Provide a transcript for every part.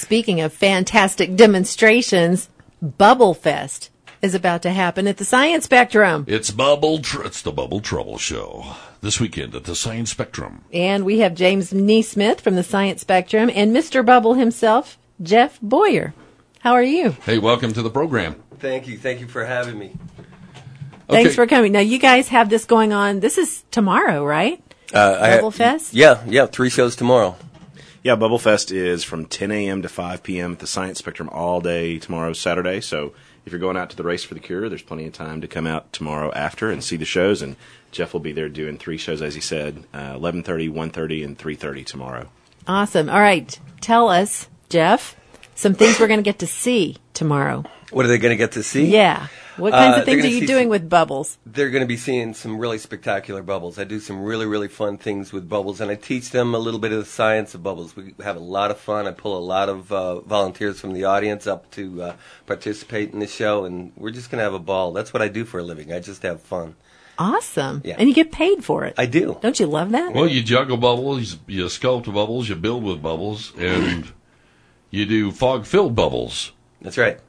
speaking of fantastic demonstrations, Bubble Fest is about to happen at the Science Spectrum. It's it's the Bubble Trouble Show this weekend at the Science Spectrum. And we have James Neesmith from the Science Spectrum and Mr. Bubble himself, Jeff Boyer. How are you? Hey, welcome to the program. Thank you. Thank you for having me. Thanks for coming. Now, you guys have this going on. This is tomorrow, right? Bubble Fest? Yeah, 3 shows tomorrow. Yeah, Bubble Fest is from 10 a.m. to 5 p.m. at the Science Spectrum all day tomorrow, Saturday. So if you're going out to the Race for the Cure, there's plenty of time to come out tomorrow after and see the shows. And Jeff will be there doing 3 shows, as he said, 11:30, 1:30, and 3:30 tomorrow. Awesome. All right. Tell us, Jeff, some things we're going to get to see tomorrow. What are they going to get to see? Yeah. What kinds of things are you doing with bubbles? They're going to be seeing some really spectacular bubbles. I do some really, really fun things with bubbles, and I teach them a little bit of the science of bubbles. We have a lot of fun. I pull a lot of volunteers from the audience up to participate in the show, and we're just going to have a ball. That's what I do for a living. I just have fun. Awesome. Yeah. And you get paid for it. I do. Don't you love that? Well, you juggle bubbles, you sculpt bubbles, you build with bubbles, and you do fog-filled bubbles. That's right.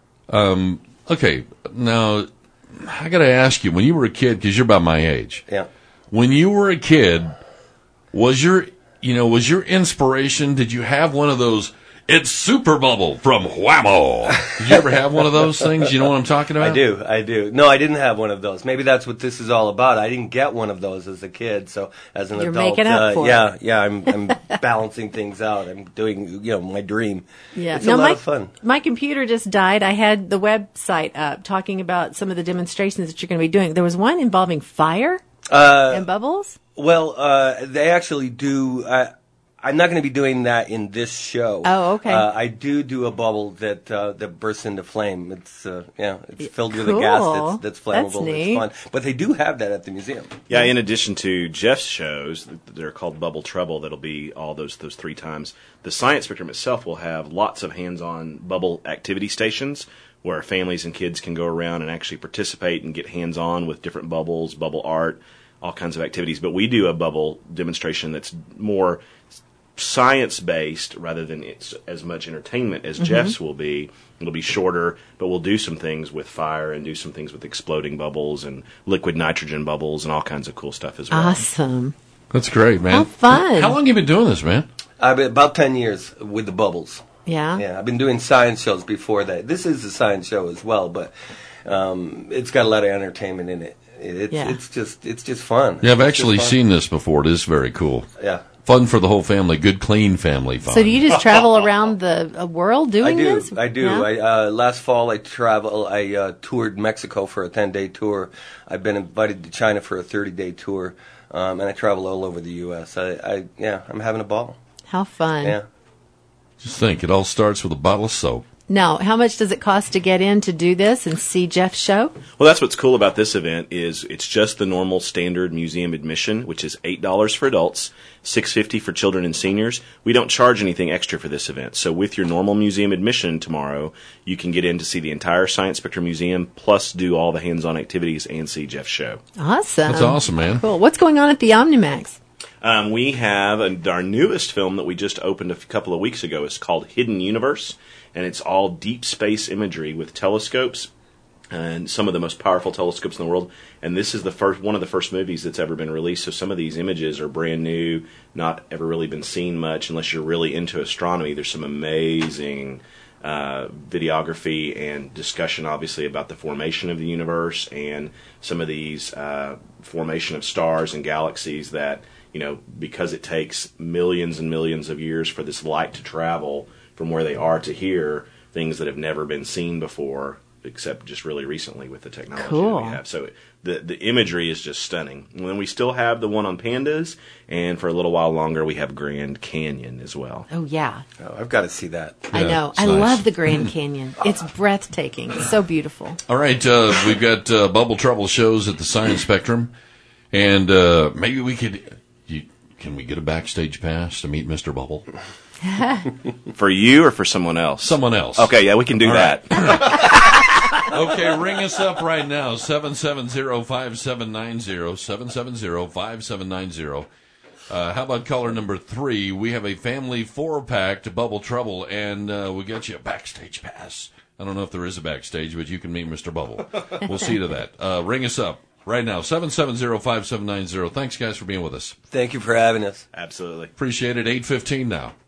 Okay, now, I got to ask you, when you were a kid, because you're about my age. Yeah. When you were a kid, was your inspiration, did you have one of those, it's Super Bubble from Whammo? Did you ever have one of those things? You know what I'm talking about? I do. No, I didn't have one of those. Maybe that's what this is all about. I didn't get one of those as a kid, so as an You're adult, making up for it. Yeah, I'm balancing things out. I'm doing, my dream. Yeah. It's now, a lot of fun. My computer just died. I had the website up talking about some of the demonstrations that you're going to be doing. There was one involving fire and bubbles. Well, they actually do. I'm not going to be doing that in this show. Oh, okay. I do a bubble that bursts into flame. It's filled with a Cool. gas that's flammable. That's neat. It's fun. But they do have that at the museum. Yeah, in addition to Jeff's shows, they're called Bubble Trouble. That'll be all those 3 times. The Science Spectrum itself will have lots of hands-on bubble activity stations where families and kids can go around and actually participate and get hands-on with different bubbles, bubble art, all kinds of activities. But we do a bubble demonstration that's more science-based rather than it's as much entertainment as Jeff's will be. It'll be shorter, but we'll do some things with fire and do some things with exploding bubbles and liquid nitrogen bubbles and all kinds of cool stuff as well. Awesome. That's great, man. How fun. How long have you been doing this, man? I've been about 10 years with the bubbles. Yeah. Yeah, I've been doing science shows before that. This is a science show as well, but it's got a lot of entertainment in it. It's just fun. Yeah, I've actually seen this before. It is very cool. Yeah. Fun for the whole family. Good, clean family fun. So do you just travel around the world doing this? I do. Yeah? Last fall I toured Mexico for a 10-day tour. I've been invited to China for a 30-day tour, and I travel all over the U.S. I'm having a ball. How fun. Yeah. Just think, it all starts with a bottle of soap. Now, how much does it cost to get in to do this and see Jeff's show? Well, that's what's cool about this event is it's just the normal standard museum admission, which is $8 for adults, $6.50 for children and seniors. We don't charge anything extra for this event. So with your normal museum admission tomorrow, you can get in to see the entire Science Spectrum Museum, plus do all the hands-on activities and see Jeff's show. Awesome. That's awesome, man. Cool. What's going on at the Omnimax? We have our newest film that we just opened a couple of weeks ago. It's called Hidden Universe, and it's all deep space imagery with telescopes and some of the most powerful telescopes in the world. And this is one of the first movies that's ever been released. So some of these images are brand new, not ever really been seen much unless you're really into astronomy. There's some amazing videography and discussion, obviously, about the formation of the universe and some of these formation of stars and galaxies that, because it takes millions and millions of years for this light to travel from where they are to here, things that have never been seen before, except just really recently with the technology that we have. So the imagery is just stunning. And then we still have the one on pandas, and for a little while longer we have Grand Canyon as well. Oh, yeah. Oh, I've got to see that. I know. I love the Grand Canyon. It's breathtaking. It's so beautiful. All right, we've got Bubble Trouble shows at the Science Spectrum, and maybe we could... Can we get a backstage pass to meet Mr. Bubble? For you or for someone else? Someone else. Okay, yeah, we can do that. Okay, ring us up right now, 770-5790, 770-5790. How about caller number 3? We have a family 4-pack to Bubble Trouble, and we got you a backstage pass. I don't know if there is a backstage, but you can meet Mr. Bubble. We'll see to that. Ring us up right now, 770-5790. Thanks, guys, for being with us. Thank you for having us. Absolutely. Appreciate it. 8:15 now.